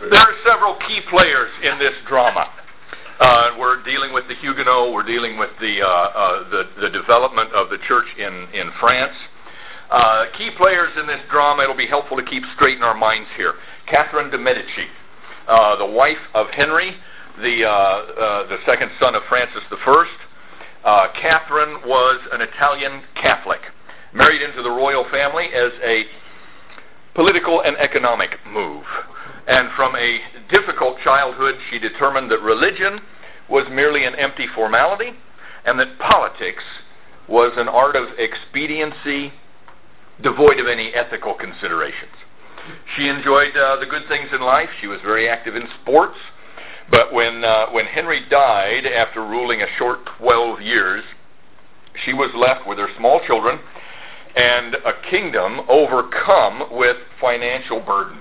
There are several key players in this drama. We're dealing with the Huguenots. We're dealing with the development of the church in France. Key players in this drama. It'll be helpful to keep straight in our minds here. Catherine de Medici, the wife of Henry, the second son of Francis I. Catherine was an Italian Catholic, married into the royal family as a political and economic move. And from a difficult childhood, she determined that religion was merely an empty formality and that politics was an art of expediency devoid of any ethical considerations. She enjoyed the good things in life. She was very active in sports. But when Henry died after ruling a short 12 years, she was left with her small children and a kingdom overcome with financial burdens.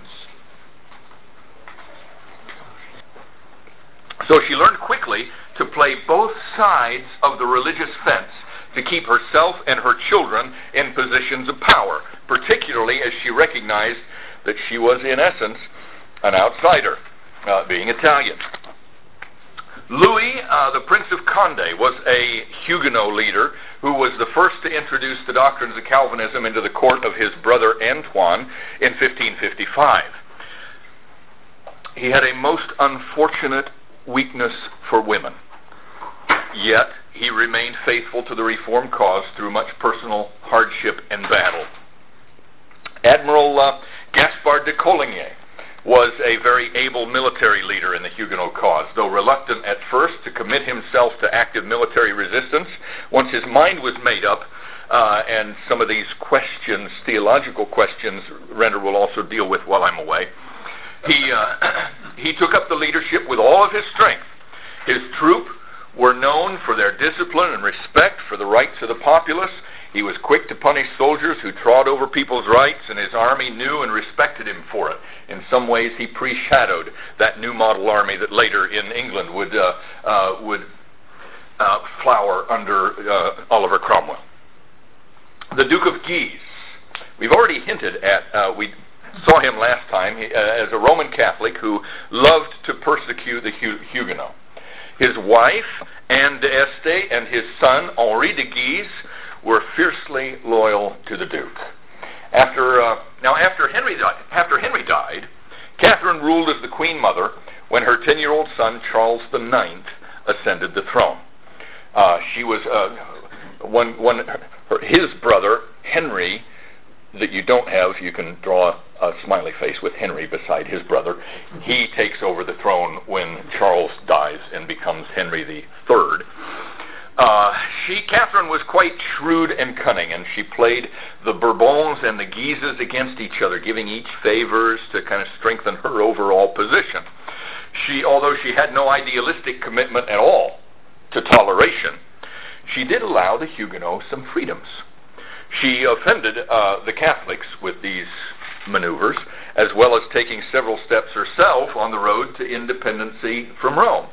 So she learned quickly to play both sides of the religious fence to keep herself and her children in positions of power, particularly as she recognized that she was, in essence, an outsider, being Italian. Louis, the Prince of Condé, was a Huguenot leader who was the first to introduce the doctrines of Calvinism into the court of his brother Antoine in 1555. He had a most unfortunate weakness for women, yet he remained faithful to the Reformed cause through much personal hardship and battle. Admiral Gaspard de Coligny was a very able military leader in the Huguenot cause. Though reluctant at first to commit himself to active military resistance, once his mind was made up, and some of these questions, theological questions, Render will also deal with while I'm away, he took up the leadership with all of his strength. His troop were known for their discipline and respect for the rights of the populace. He was quick to punish soldiers who trod over people's rights, and his army knew and respected him for it. In some ways, he pre-shadowed that new model army that later in England would flower under Oliver Cromwell. The Duke of Guise. We've already hinted at, we saw him last time, as a Roman Catholic who loved to persecute the Huguenots. His wife, Anne d'Este, and his son, Henri de Guise, were fiercely loyal to the Duke. After Henry died, Catherine ruled as the Queen Mother when her 10-year-old son, Charles IX, ascended the throne. His brother, Henry, that you don't have, you can draw a smiley face with Henry beside his brother. He takes over the throne when Charles dies and becomes Henry III. Catherine was quite shrewd and cunning, and she played the Bourbons and the Guises against each other, giving each favors to kind of strengthen her overall position. Although she had no idealistic commitment at all to toleration, she did allow the Huguenots some freedoms. She offended the Catholics with these maneuvers, as well as taking several steps herself on the road to independency from Rome.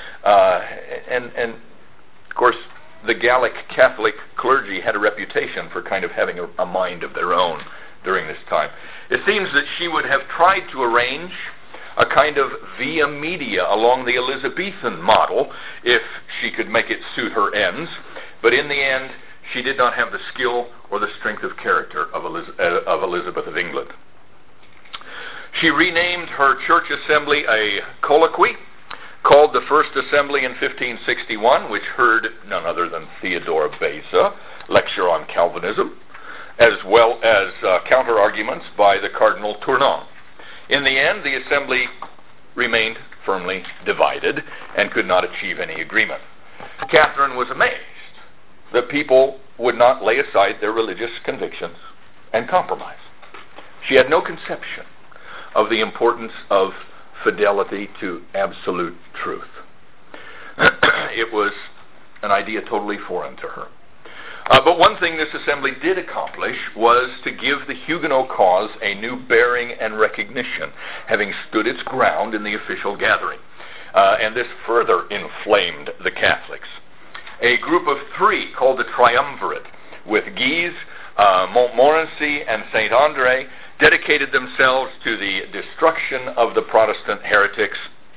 And of course, the Gallic Catholic clergy had a reputation for kind of having a mind of their own during this time. It seems that she would have tried to arrange a kind of via media along the Elizabethan model if she could make it suit her ends, but in the end, she did not have the skill or the strength of character of Elizabeth of England. She renamed her church assembly a colloquy, called the First Assembly in 1561, which heard none other than Theodore Beza lecture on Calvinism, as well as counter-arguments by the Cardinal Tournon. In the end, the assembly remained firmly divided and could not achieve any agreement. Catherine was amazed that people would not lay aside their religious convictions and compromise. She had no conception of the importance of fidelity to absolute truth. It was an idea totally foreign to her. But one thing this assembly did accomplish was to give the Huguenot cause a new bearing and recognition, having stood its ground in the official gathering. And this further inflamed the Catholics. A group of three called the Triumvirate, with Guise, Montmorency, and Saint-André, dedicated themselves to the destruction of the Protestant heretics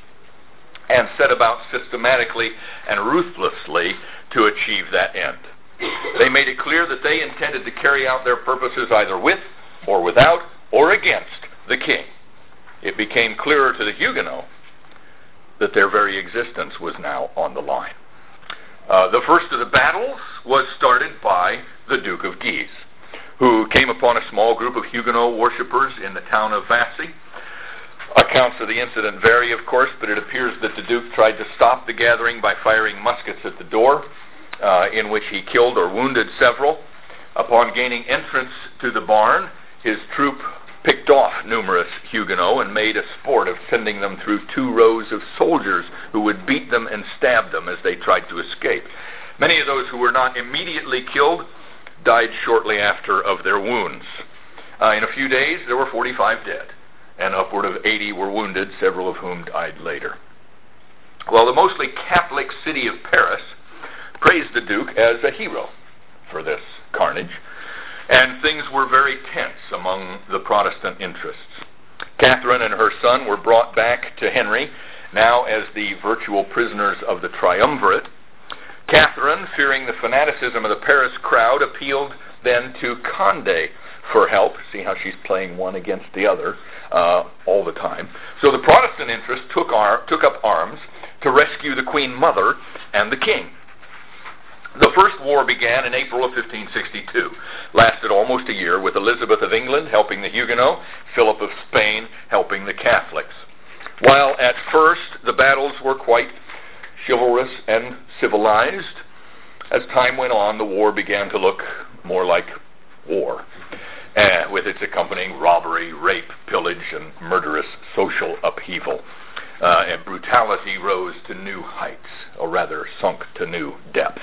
and set about systematically and ruthlessly to achieve that end. They made it clear that they intended to carry out their purposes either with or without or against the king. It became clearer to the Huguenots that their very existence was now on the line. The first of the battles was started by the Duke of Guise, who came upon a small group of Huguenot worshippers in the town of Vassy. Accounts of the incident vary, of course, but it appears that the Duke tried to stop the gathering by firing muskets at the door, in which he killed or wounded several. Upon gaining entrance to the barn, his troop picked off numerous Huguenots and made a sport of sending them through 2 rows of soldiers who would beat them and stab them as they tried to escape. Many of those who were not immediately killed died shortly after of their wounds. In a few days, there were 45 dead, and upward of 80 were wounded, several of whom died later. Well, the mostly Catholic city of Paris praised the Duke as a hero for this carnage, and things were very tense among the Protestant interests. Catherine and her son were brought back to Henry, now as the virtual prisoners of the triumvirate. Catherine, fearing the fanaticism of the Paris crowd, appealed then to Condé for help. See how she's playing one against the other all the time. So the Protestant interest took up arms to rescue the Queen Mother and the King. The First War began in April of 1562, lasted almost a year, with Elizabeth of England helping the Huguenots, Philip of Spain helping the Catholics. While at first the battles were quite chivalrous and civilized, as time went on, the war began to look more like war, with its accompanying robbery, rape, pillage, and murderous social upheaval. And brutality rose to new heights, or rather sunk to new depths.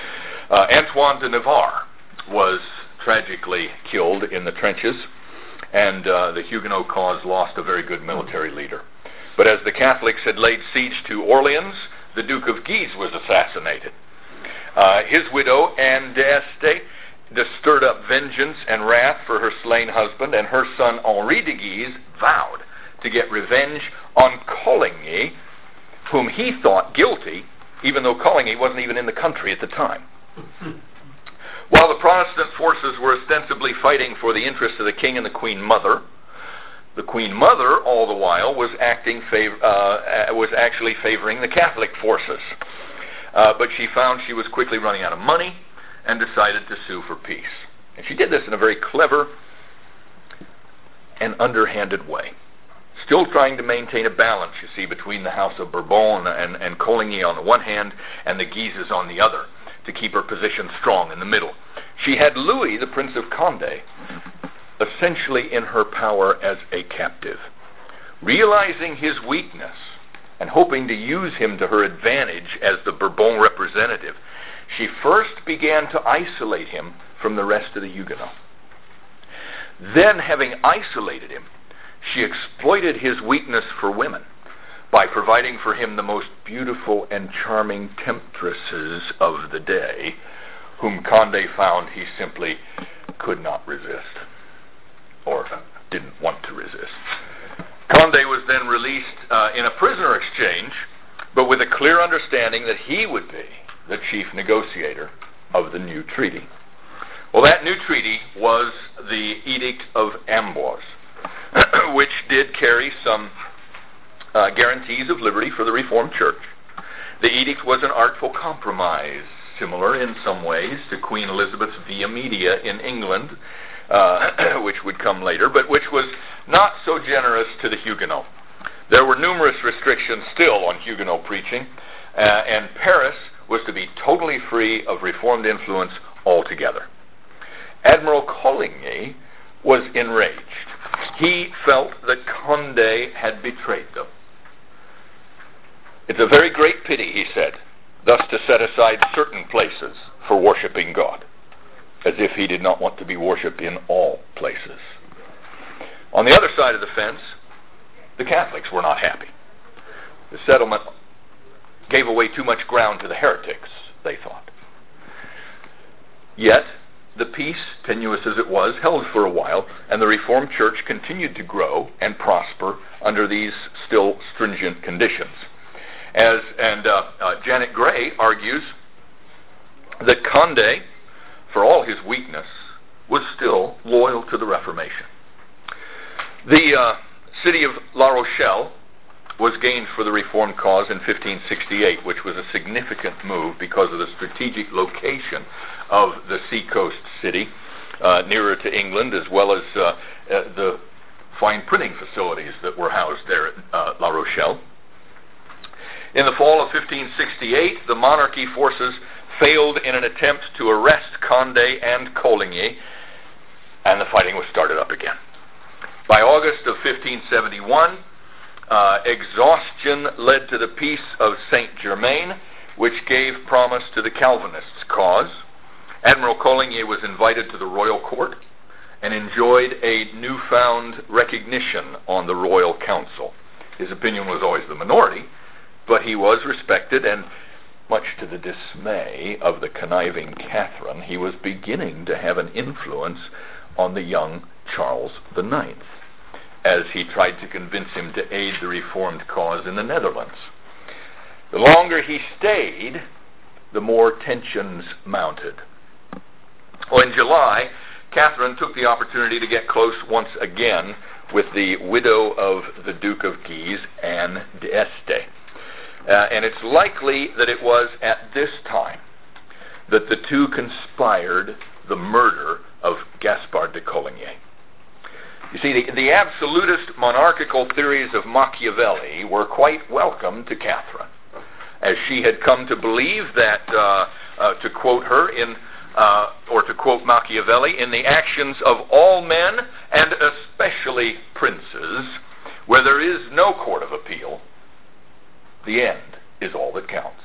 Antoine de Navarre was tragically killed in the trenches, and the Huguenot cause lost a very good military leader. But as the Catholics had laid siege to Orleans, the Duke of Guise was assassinated. His widow, Anne d'Este, stirred up vengeance and wrath for her slain husband, and her son Henri de Guise vowed to get revenge on Coligny, whom he thought guilty, even though Coligny wasn't even in the country at the time. While the Protestant forces were ostensibly fighting for the interests of the king and the Queen Mother, the Queen Mother, all the while, was actually favoring the Catholic forces. But she found she was quickly running out of money and decided to sue for peace. And she did this in a very clever and underhanded way, still trying to maintain a balance, you see, between the House of Bourbon and Coligny on the one hand and the Guises on the other, to keep her position strong in the middle. She had Louis, the Prince of Condé, essentially in her power as a captive. Realizing his weakness and hoping to use him to her advantage as the Bourbon representative, she first began to isolate him from the rest of the Huguenots. Then, having isolated him, she exploited his weakness for women by providing for him the most beautiful and charming temptresses of the day, whom Condé found he simply could not resist, or didn't want to resist. Condé was then released in a prisoner exchange, but with a clear understanding that he would be the chief negotiator of the new treaty. Well, that new treaty was the Edict of Amboise, which did carry some guarantees of liberty for the Reformed Church. The edict was an artful compromise, similar in some ways to Queen Elizabeth's Via Media in England, which would come later, but which was not so generous to the Huguenots. There were numerous restrictions still on Huguenot preaching, and Paris was to be totally free of Reformed influence altogether. Admiral Coligny was enraged. He felt that Condé had betrayed them. It's a very great pity, he said, thus to set aside certain places for worshiping God, as if he did not want to be worshipped in all places. On the other side of the fence, the Catholics were not happy. The settlement gave away too much ground to the heretics, they thought. Yet, the peace, tenuous as it was, held for a while, and the Reformed Church continued to grow and prosper under these still stringent conditions. Janet Gray argues that Condé, for all his weakness, was still loyal to the Reformation. The city of La Rochelle was gained for the Reformed cause in 1568, which was a significant move because of the strategic location of the seacoast city, nearer to England, as well as the fine printing facilities that were housed there at La Rochelle. In the fall of 1568, the monarchy forces failed in an attempt to arrest Condé and Coligny, and the fighting was started up again. By August of 1571, exhaustion led to the Peace of Saint-Germain, which gave promise to the Calvinists' cause. Admiral Coligny was invited to the royal court and enjoyed a newfound recognition on the royal council. His opinion was always the minority, but he was respected, and much to the dismay of the conniving Catherine, he was beginning to have an influence on the young Charles IX, as he tried to convince him to aid the Reformed cause in the Netherlands. The longer he stayed, the more tensions mounted. Well, in July, Catherine took the opportunity to get close once again with the widow of the Duke of Guise, Anne d'Este. And it's likely that it was at this time that the two conspired the murder of Gaspard de Coligny. You see, the absolutist monarchical theories of Machiavelli were quite welcome to Catherine, as she had come to believe that, to quote her or to quote Machiavelli, in the actions of all men, and especially princes, where there is no court of appeal, the end is all that counts.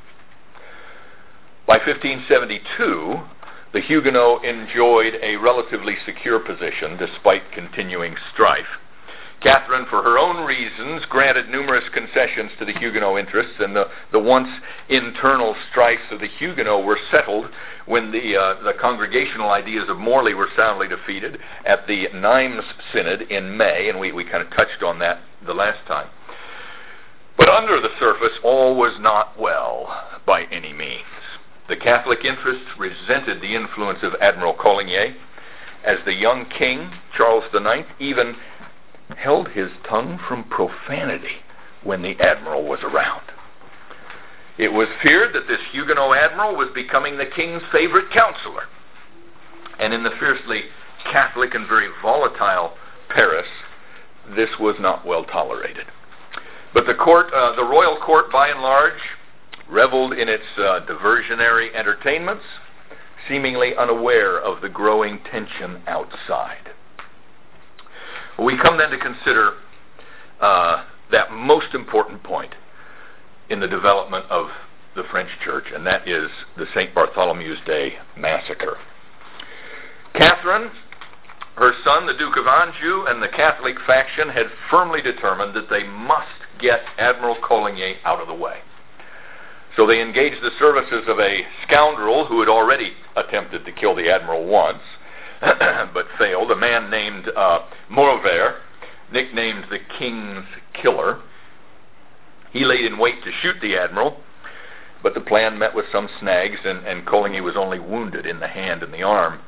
By 1572, the Huguenots enjoyed a relatively secure position despite continuing strife. Catherine, for her own reasons, granted numerous concessions to the Huguenot interests, and the once internal strifes of the Huguenots were settled when the congregational ideas of Morley were soundly defeated at the Nimes Synod in May, and we kind of touched on that the last time. But under the surface, all was not well by any means. The Catholic interests resented the influence of Admiral Coligny, as the young king, Charles IX, even held his tongue from profanity when the admiral was around. It was feared that this Huguenot admiral was becoming the king's favorite counselor. And in the fiercely Catholic and very volatile Paris, this was not well tolerated. But the royal court, by and large, reveled in its diversionary entertainments, seemingly unaware of the growing tension outside. We come then to consider that most important point in the development of the French Church, and that is the St. Bartholomew's Day massacre. Catherine, her son, the Duke of Anjou, and the Catholic faction had firmly determined that they must get Admiral Coligny out of the way. So they engaged the services of a scoundrel who had already attempted to kill the admiral once, but failed, a man named Maurevert, nicknamed the King's Killer. He laid in wait to shoot the admiral, but the plan met with some snags, and Coligny was only wounded in the hand and the arm.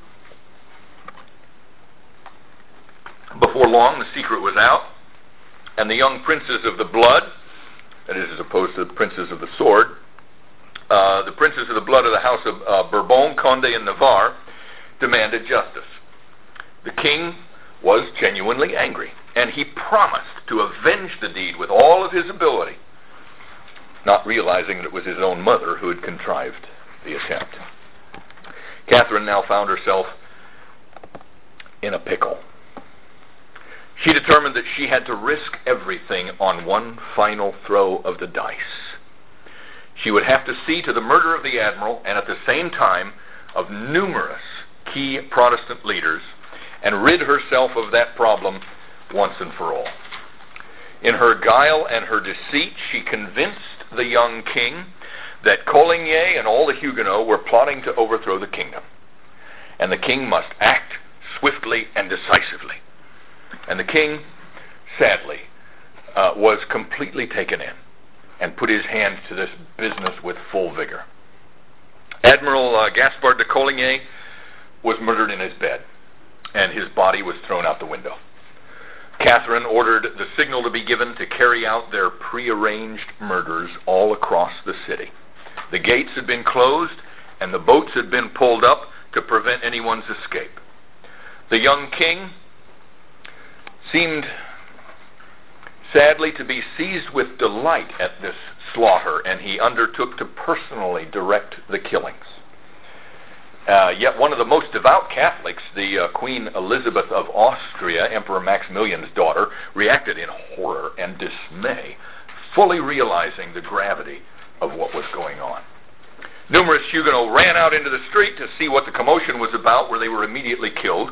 Before long, the secret was out, and the young princes of the blood, that is, as opposed to the princes of the sword, the princes of the blood of the house of Bourbon, Condé, and Navarre demanded justice. The king was genuinely angry, and he promised to avenge the deed with all of his ability, not realizing that it was his own mother who had contrived the attempt. Catherine now found herself in a pickle. She determined that she had to risk everything on one final throw of the dice. She would have to see to the murder of the admiral, and at the same time of numerous key Protestant leaders, and rid herself of that problem once and for all. In her guile and her deceit, she convinced the young king that Coligny and all the Huguenots were plotting to overthrow the kingdom. and the king must act swiftly and decisively. And the king, sadly, was completely taken in and put his hand to this business with full vigor. Admiral Gaspard de Coligny was murdered in his bed, and his body was thrown out the window. Catherine ordered the signal to be given to carry out their prearranged murders all across the city. The gates had been closed, and the boats had been pulled up to prevent anyone's escape. The young king seemed sadly to be seized with delight at this slaughter, and he undertook to personally direct the killings. Yet one of the most devout Catholics, the Queen Elizabeth of Austria, Emperor Maximilian's daughter, reacted in horror and dismay, fully realizing the gravity of what was going on. Numerous Huguenots ran out into the street to see what the commotion was about, where they were immediately killed.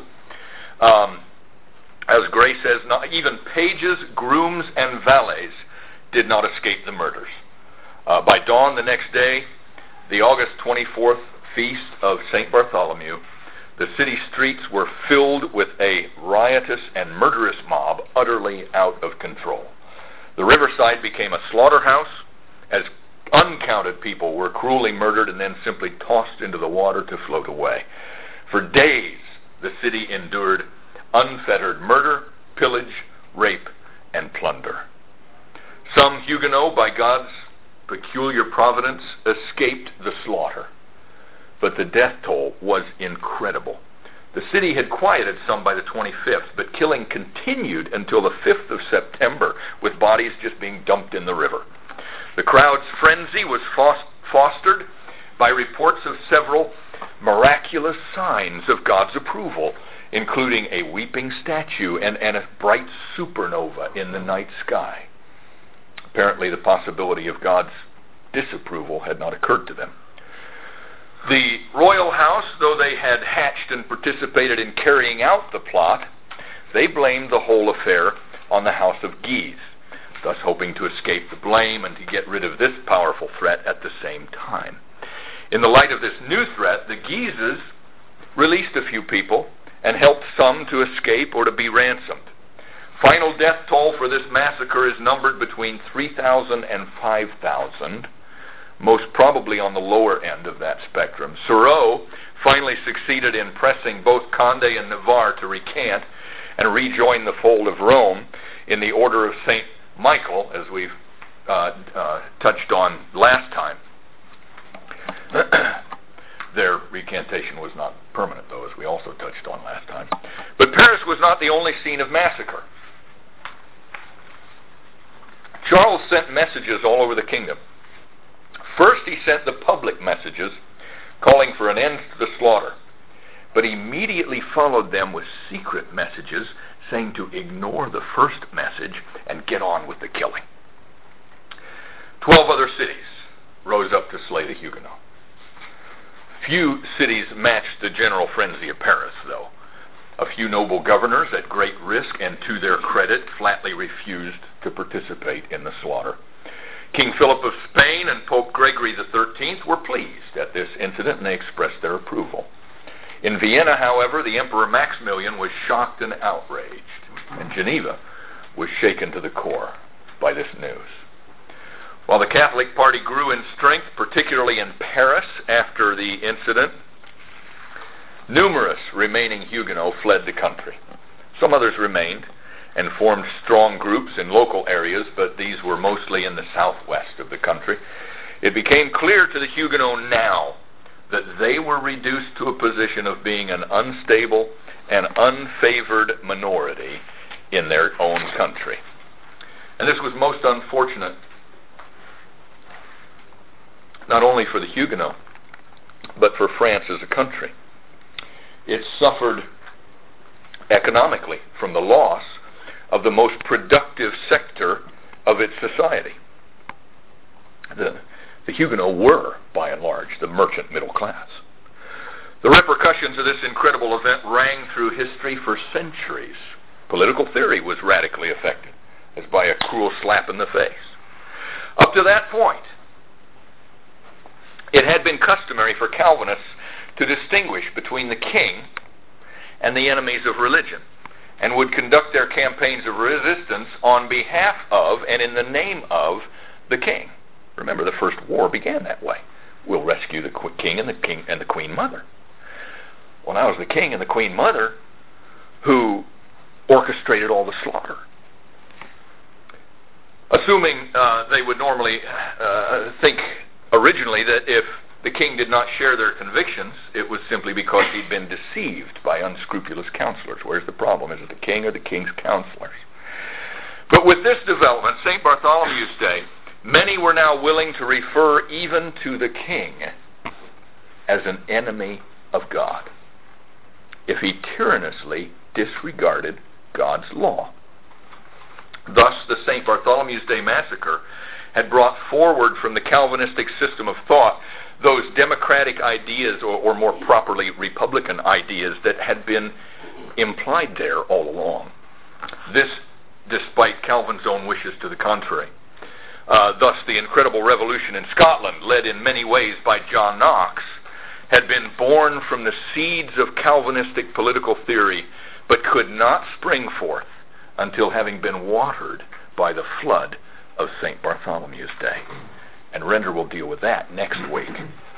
As Gray says, not even pages, grooms, and valets did not escape the murders. By dawn the next day, the August 24th feast of St. Bartholomew, the city streets were filled with a riotous and murderous mob utterly out of control. The riverside became a slaughterhouse as uncounted people were cruelly murdered and then simply tossed into the water to float away. For days, the city endured unfettered murder, pillage, rape, and plunder. Some Huguenots, by God's peculiar providence, escaped the slaughter, but the death toll was incredible. The city had quieted some by the 25th, but killing continued until the 5th of September, with bodies just being dumped in the river. The crowd's frenzy was fostered by reports of several miraculous signs of God's approval, including a weeping statue and a bright supernova in the night sky. Apparently the possibility of God's disapproval had not occurred to them. The royal house, though they had hatched and participated in carrying out the plot, they blamed the whole affair on the House of Guise, thus hoping to escape the blame and to get rid of this powerful threat at the same time. In the light of this new threat, the Guises released a few people and helped some to escape or to be ransomed. Final death toll for this massacre is numbered between 3,000 and 5,000, most probably on the lower end of that spectrum. Sureau finally succeeded in pressing both Condé and Navarre to recant and rejoin the fold of Rome in the Order of St. Michael, as we've touched on last time. Their recantation was not permanent, though, as we also touched on last time. But Paris was not the only scene of massacre. Charles sent messages all over the kingdom. First, he sent the public messages calling for an end to the slaughter, but immediately followed them with secret messages saying to ignore the first message and get on with the killing. 12 other cities rose up to slay the Huguenots. Few cities matched the general frenzy of Paris, though. A few noble governors, at great risk and to their credit, flatly refused to participate in the slaughter. King Philip of Spain and Pope Gregory XIII were pleased at this incident, and they expressed their approval. In Vienna, however, the Emperor Maximilian was shocked and outraged, and Geneva was shaken to the core by this news. While the Catholic party grew in strength, particularly in Paris after the incident, numerous remaining Huguenots fled the country. Some others remained and formed strong groups in local areas, but these were mostly in the southwest of the country. It became clear to the Huguenots now that they were reduced to a position of being an unstable and unfavored minority in their own country. And this was most unfortunate, not only for the Huguenots, but for France as a country. It suffered economically from the loss of the most productive sector of its society. The Huguenots were, by and large, the merchant middle class. The repercussions of this incredible event rang through history for centuries. Political theory was radically affected, as by a cruel slap in the face. Up to that point, it had been customary for Calvinists to distinguish between the king and the enemies of religion, and would conduct their campaigns of resistance on behalf of and in the name of the king. Remember, the first war began that way. We'll rescue the king and the queen mother. Well, now it was the king and the queen mother who orchestrated all the slaughter. Assuming they would normally think originally that if the king did not share their convictions, it was simply because he'd been deceived by unscrupulous counselors. Where's the problem? Is it the king or the king's counselors? But with this development, St. Bartholomew's Day, many were now willing to refer even to the king as an enemy of God if he tyrannously disregarded God's law. Thus, the St. Bartholomew's Day massacre had brought forward from the Calvinistic system of thought those democratic ideas, or more properly, Republican ideas that had been implied there all along. This, despite Calvin's own wishes to the contrary. Thus, the incredible revolution in Scotland, led in many ways by John Knox, had been born from the seeds of Calvinistic political theory, but could not spring forth until having been watered by the flood of St. Bartholomew's Day. And Render will deal with that next week.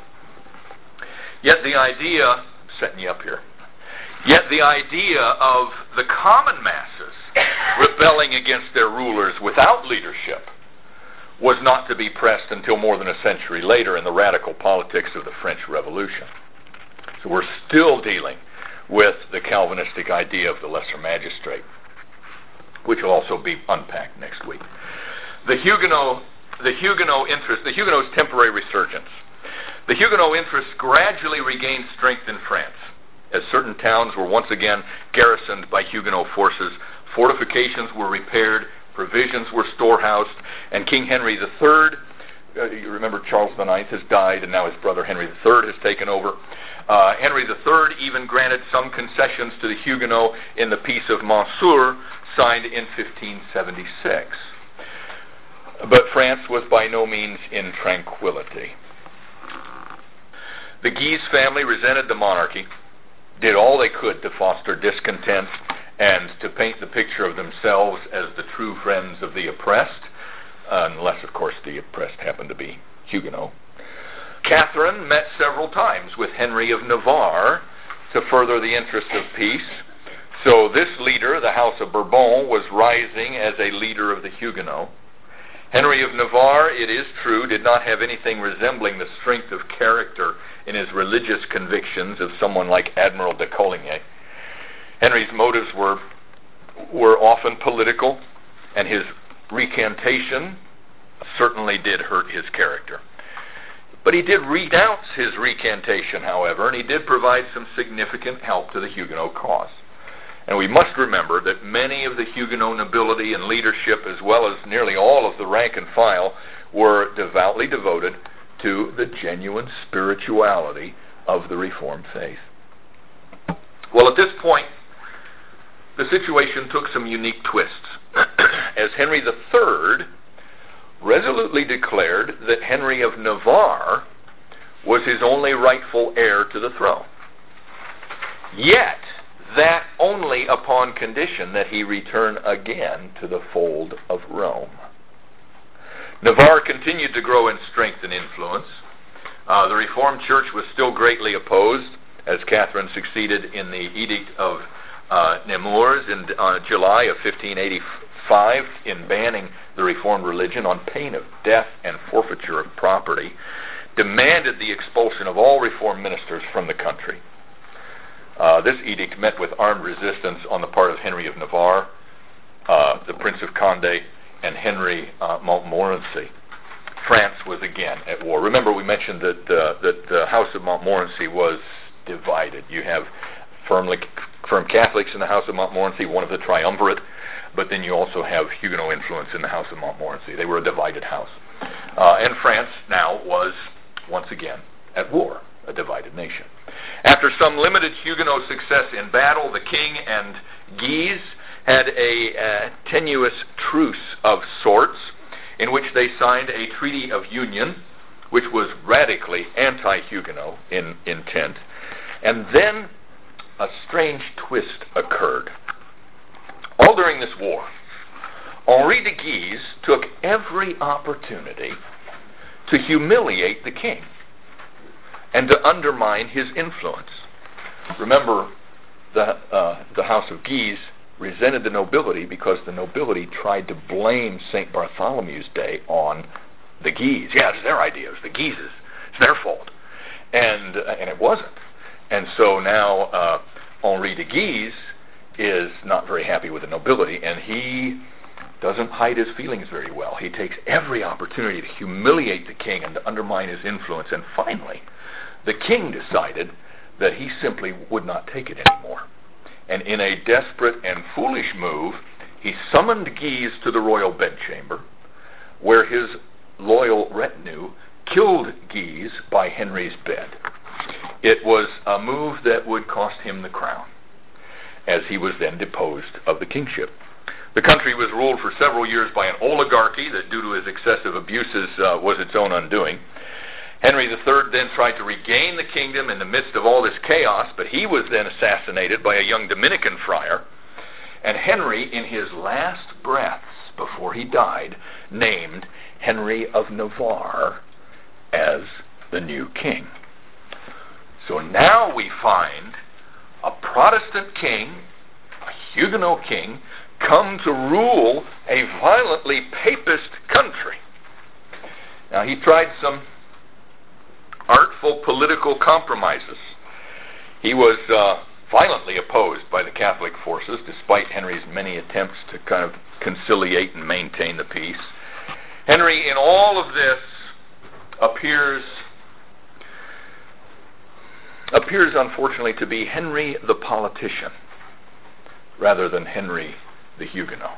Yet the idea, setting you up here, yet the idea of the common masses rebelling against their rulers without leadership was not to be pressed until more than a century later in the radical politics of the French Revolution. So we're still dealing with the Calvinistic idea of the lesser magistrate, which will also be unpacked next week. The Huguenot interest, the Huguenots' temporary resurgence. The Huguenot interests gradually regained strength in France, as certain towns were once again garrisoned by Huguenot forces, fortifications were repaired, provisions were storehoused, and King Henry III, you remember Charles IX has died, and now his brother Henry III has taken over. Henry III even granted some concessions to the Huguenots in the Peace of Montsûr, signed in 1576. But France was by no means in tranquility. The Guise family resented the monarchy, did all they could to foster discontent and to paint the picture of themselves as the true friends of the oppressed, unless, of course, the oppressed happened to be Huguenot. Catherine met several times with Henry of Navarre to further the interests of peace. So this leader, the House of Bourbon, was rising as a leader of the Huguenots. Henry of Navarre, it is true, did not have anything resembling the strength of character in his religious convictions of someone like Admiral de Coligny. Henry's motives were often political, and his recantation certainly did hurt his character. But he did renounce his recantation, however, and he did provide some significant help to the Huguenot cause. And we must remember that many of the Huguenot nobility and leadership, as well as nearly all of the rank and file, were devoutly devoted to the genuine spirituality of the Reformed faith. Well, at this point, the situation took some unique twists, as Henry III resolutely declared that Henry of Navarre was his only rightful heir to the throne. Yet, that only upon condition that he return again to the fold of Rome. Navarre continued to grow in strength and influence. The Reformed Church was still greatly opposed, as Catherine succeeded in the Edict of Nemours in July of 1585 in banning the Reformed religion on pain of death and forfeiture of property, demanded the expulsion of all Reformed ministers from the country. This edict met with armed resistance on the part of Henry of Navarre, the Prince of Condé, and Henry Montmorency. France was again at war. Remember, we mentioned that the House of Montmorency was divided. You have firm Catholics in the House of Montmorency, one of the triumvirate, but then you also have Huguenot influence in the House of Montmorency. They were a divided house. And France now was, once again, at war, a divided nation. After some limited Huguenot success in battle, the king and Guise had a tenuous truce of sorts in which they signed a treaty of union, which was radically anti-Huguenot in intent. And then a strange twist occurred. All during this war, Henri de Guise took every opportunity to humiliate the king and to undermine his influence. Remember, the House of Guise resented the nobility because the nobility tried to blame St. Bartholomew's Day on the Guise. Yeah, it's their idea. It was the Guises. It's their fault. And it wasn't. And so now Henri de Guise is not very happy with the nobility, and he doesn't hide his feelings very well. He takes every opportunity to humiliate the king and to undermine his influence. And finally, the king decided that he simply would not take it anymore. And in a desperate and foolish move, he summoned Guise to the royal bedchamber, where his loyal retinue killed Guise by Henry's bed. It was a move that would cost him the crown, as he was then deposed of the kingship. The country was ruled for several years by an oligarchy that, due to his excessive abuses, was its own undoing. Henry III then tried to regain the kingdom in the midst of all this chaos, but he was then assassinated by a young Dominican friar. And Henry, in his last breaths before he died, named Henry of Navarre as the new king. So now we find a Protestant king, a Huguenot king, come to rule a violently papist country. Now, he tried some artful political compromises. He was violently opposed by the Catholic forces, despite Henry's many attempts to kind of conciliate and maintain the peace. Henry, in all of this, appears unfortunately to be Henry the politician rather than Henry the Huguenot.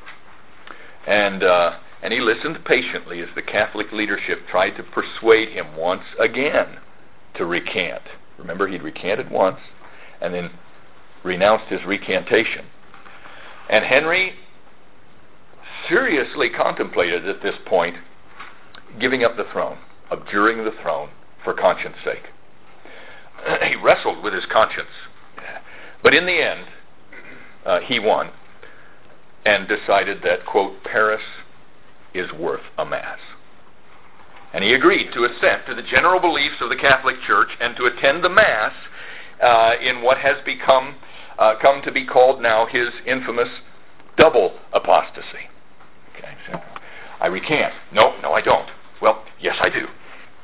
And he listened patiently as the Catholic leadership tried to persuade him once again to recant. Remember, he'd recanted once and then renounced his recantation. And Henry seriously contemplated at this point giving up the throne, abjuring the throne for conscience sake. He wrestled with his conscience. But in the end, he won and decided that, quote, Paris is worth a mass. And he agreed to assent to the general beliefs of the Catholic Church and to attend the Mass in what has come to be called now his infamous double apostasy. Okay, so I recant. No, I don't. Well, yes, I do.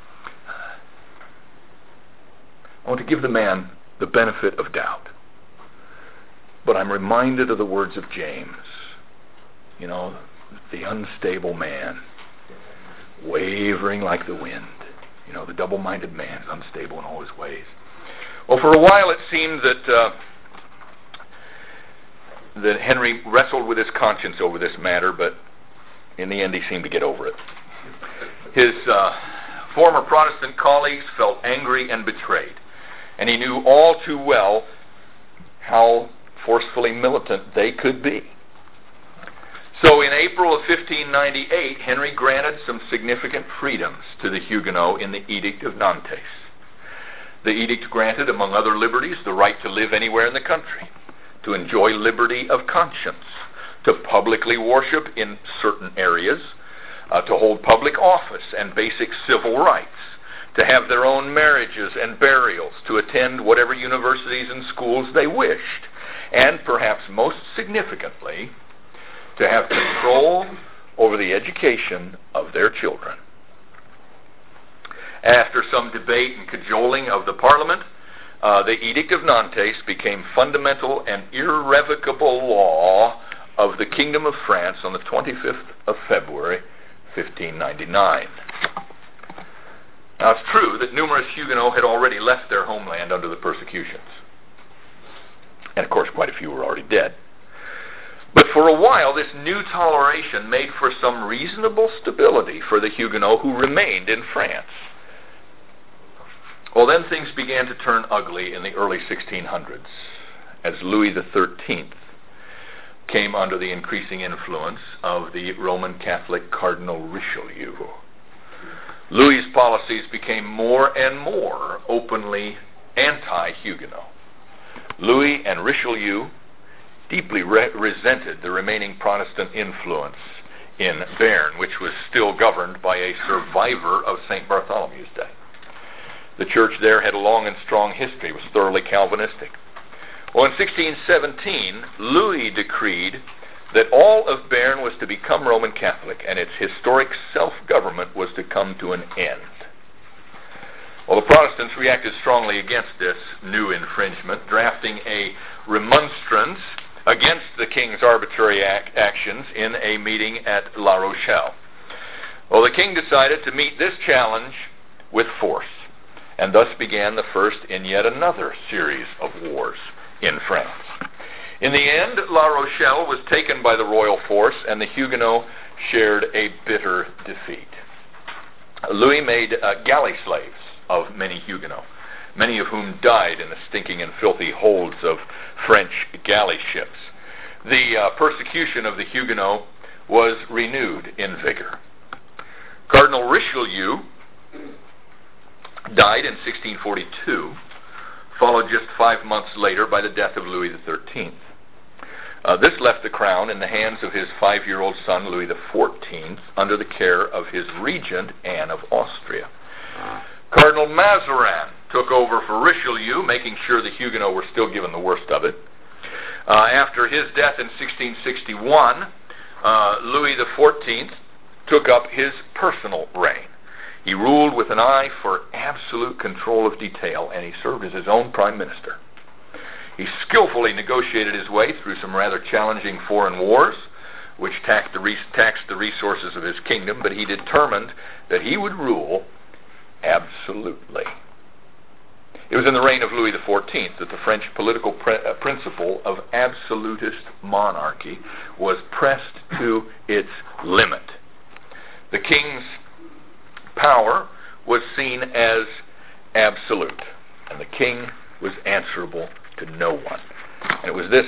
I want to give the man the benefit of doubt. But I'm reminded of the words of James. You know, the unstable man, wavering like the wind. You know, the double-minded man is unstable in all his ways. Well, for a while it seemed that Henry wrestled with his conscience over this matter, but in the end he seemed to get over it. His former Protestant colleagues felt angry and betrayed, and he knew all too well how forcefully militant they could be. So in April of 1598, Henry granted some significant freedoms to the Huguenots in the Edict of Nantes. The edict granted, among other liberties, the right to live anywhere in the country, to enjoy liberty of conscience, to publicly worship in certain areas, to hold public office and basic civil rights, to have their own marriages and burials, to attend whatever universities and schools they wished, and perhaps most significantly, to have control over the education of their children. After some debate and cajoling of the Parliament, the Edict of Nantes became fundamental and irrevocable law of the Kingdom of France on the 25th of February, 1599. Now, it's true that numerous Huguenots had already left their homeland under the persecutions. And, of course, quite a few were already dead. But for a while, this new toleration made for some reasonable stability for the Huguenots who remained in France. Well, then things began to turn ugly in the early 1600s, as Louis XIII came under the increasing influence of the Roman Catholic Cardinal Richelieu. Louis's policies became more and more openly anti-Huguenot. Louis and Richelieu deeply resented the remaining Protestant influence in Béarn, which was still governed by a survivor of St. Bartholomew's Day. The church there had a long and strong history, was thoroughly Calvinistic. Well, in 1617, Louis decreed that all of Béarn was to become Roman Catholic, and its historic self-government was to come to an end. Well, the Protestants reacted strongly against this new infringement, drafting a remonstrance against the king's arbitrary actions in a meeting at La Rochelle. Well, the king decided to meet this challenge with force, and thus began the first in yet another series of wars in France. In the end, La Rochelle was taken by the royal force, and the Huguenots shared a bitter defeat. Louis made galley slaves of many Huguenots, many of whom died in the stinking and filthy holds of French galley ships. The persecution of the Huguenots was renewed in vigor. Cardinal Richelieu died in 1642, followed just 5 months later by the death of Louis XIII. This left the crown in the hands of his 5-year-old son, Louis XIV, under the care of his regent, Anne of Austria. Cardinal Mazarin took over for Richelieu, making sure the Huguenots were still given the worst of it. After his death in 1661, Louis XIV took up his personal reign. He ruled with an eye for absolute control of detail, and he served as his own prime minister. He skillfully negotiated his way through some rather challenging foreign wars, which taxed the resources of his kingdom, but he determined that he would rule absolutely. It was in the reign of Louis XIV that the French political principle of absolutist monarchy was pressed to its limit. The king's power was seen as absolute, and the king was answerable to no one. And it was this,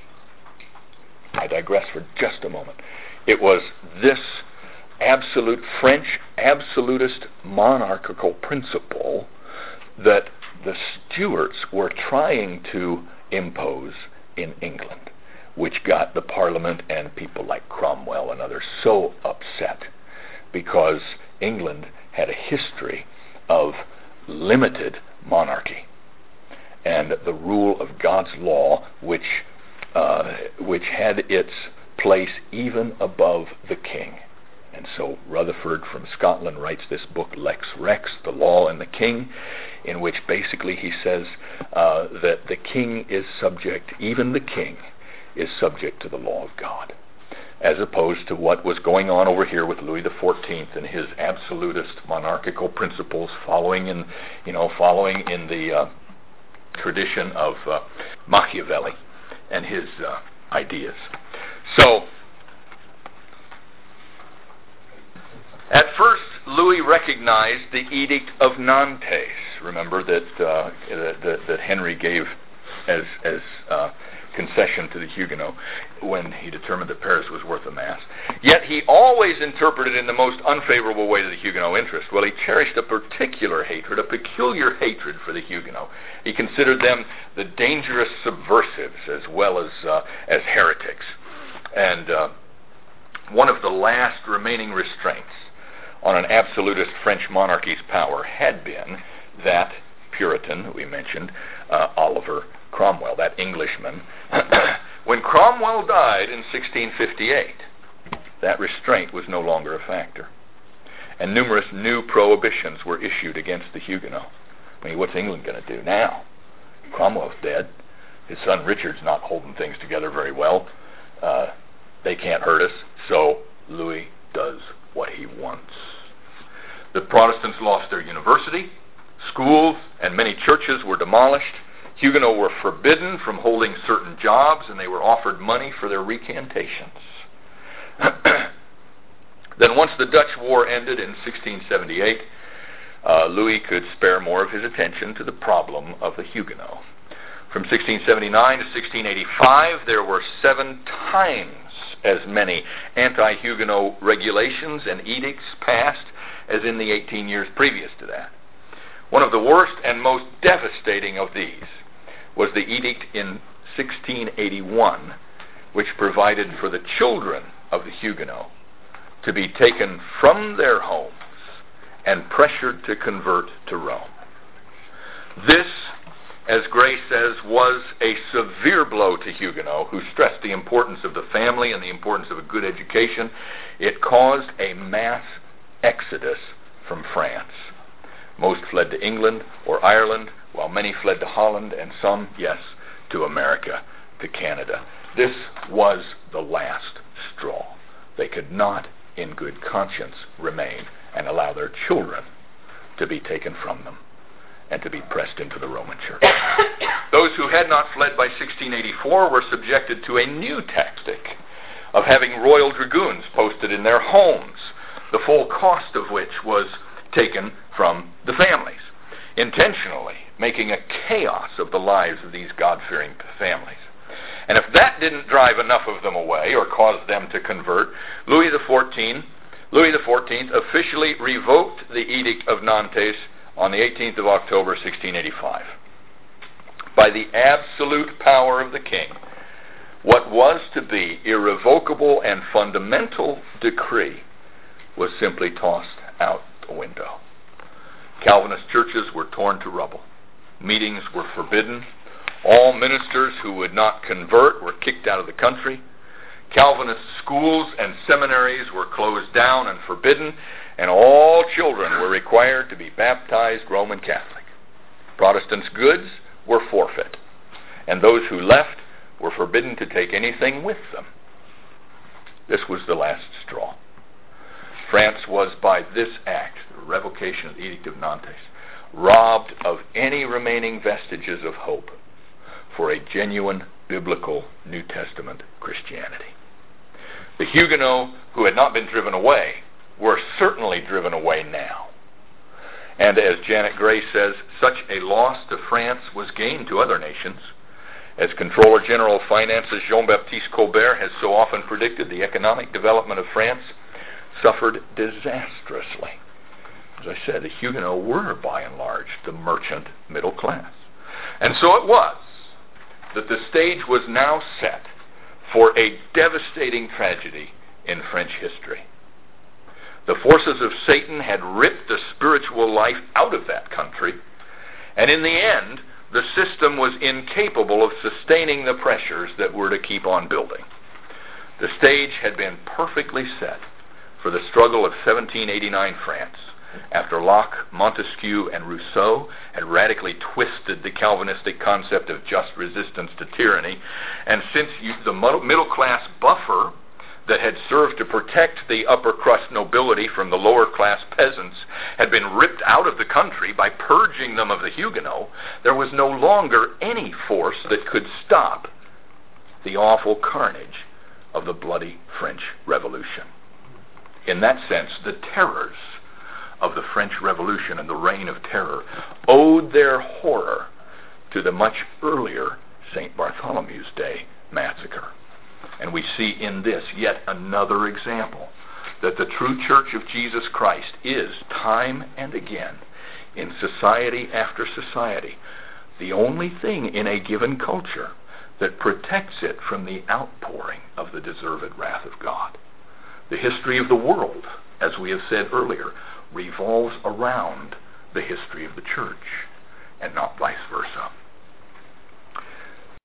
I digress for just a moment, it was this absolute French absolutist monarchical principle that the Stuarts were trying to impose in England, which got the Parliament and people like Cromwell and others so upset, because England had a history of limited monarchy and the rule of God's law, which had its place even above the king. And so Rutherford from Scotland writes this book, Lex Rex, The Law and the King, in which basically he says that the king is subject, even the king is subject to the law of God, as opposed to what was going on over here with Louis XIV and his absolutist monarchical principles, following in the tradition of Machiavelli and his ideas. So, at first, Louis recognized the Edict of Nantes. Remember that Henry gave as concession to the Huguenots when he determined that Paris was worth a mass. Yet he always interpreted in the most unfavorable way to the Huguenot interest. Well, he cherished a particular hatred, a peculiar hatred for the Huguenots. He considered them the dangerous subversives as well as heretics. And one of the last remaining restraints on an absolutist French monarchy's power had been that Puritan that we mentioned, Oliver Cromwell, that Englishman. When Cromwell died in 1658, that restraint was no longer a factor, and numerous new prohibitions were issued against the Huguenots. I mean, what's England going to do now? Cromwell's dead. His son Richard's not holding things together very well. They can't hurt us, so Louis does what he wants. The Protestants lost their university, schools, and many churches were demolished. Huguenots were forbidden from holding certain jobs, and they were offered money for their recantations. Then once the Dutch War ended in 1678, Louis could spare more of his attention to the problem of the Huguenots. From 1679 to 1685, there were 7 times as many anti-Huguenot regulations and edicts passed as in the 18 years previous to that. One of the worst and most devastating of these was the edict in 1681, which provided for the children of the Huguenots to be taken from their homes and pressured to convert to Rome. This, as Gray says, was a severe blow to Huguenots, who stressed the importance of the family and the importance of a good education. It caused a mass exodus from France. Most fled to England or Ireland, while many fled to Holland, and some, yes, to America, to Canada. This was the last straw. They could not, in good conscience, remain and allow their children to be taken from them and to be pressed into the Roman Church. Those who had not fled by 1684 were subjected to a new tactic of having Royal Dragoons posted in their homes, the full cost of which was taken from the families, intentionally making a chaos of the lives of these God-fearing families. And if that didn't drive enough of them away or cause them to convert, Louis XIV officially revoked the Edict of Nantes on the 18th of October, 1685. By the absolute power of the king, what was to be irrevocable and fundamental decree was simply tossed out the window. Calvinist churches were torn to rubble. Meetings were forbidden. All ministers who would not convert were kicked out of the country. Calvinist schools and seminaries were closed down and forbidden, and all children were required to be baptized Roman Catholic. Protestants' goods were forfeit, and those who left were forbidden to take anything with them. This was the last straw. France was, by this act, the revocation of the Edict of Nantes, robbed of any remaining vestiges of hope for a genuine biblical New Testament Christianity. The Huguenots who had not been driven away were certainly driven away now. And as Janet Gray says, such a loss to France was gain to other nations. As Controller General of Finances Jean-Baptiste Colbert has so often predicted, the economic development of France suffered disastrously. As I said, the Huguenots were, by and large, the merchant middle class. And so it was that the stage was now set for a devastating tragedy in French history. The forces of Satan had ripped the spiritual life out of that country, and in the end, the system was incapable of sustaining the pressures that were to keep on building. The stage had been perfectly set for the struggle of 1789 France, after Locke, Montesquieu, and Rousseau had radically twisted the Calvinistic concept of just resistance to tyranny, and since the middle-class buffer that had served to protect the upper-crust nobility from the lower-class peasants had been ripped out of the country by purging them of the Huguenots, there was no longer any force that could stop the awful carnage of the bloody French Revolution. In that sense, the terrors of the French Revolution and the Reign of Terror owed their horror to the much earlier St. Bartholomew's Day massacre. And we see in this yet another example that the true Church of Jesus Christ is, time and again, in society after society, the only thing in a given culture that protects it from the outpouring of the deserved wrath of God. The history of the world, as we have said earlier, revolves around the history of the church, and not vice versa.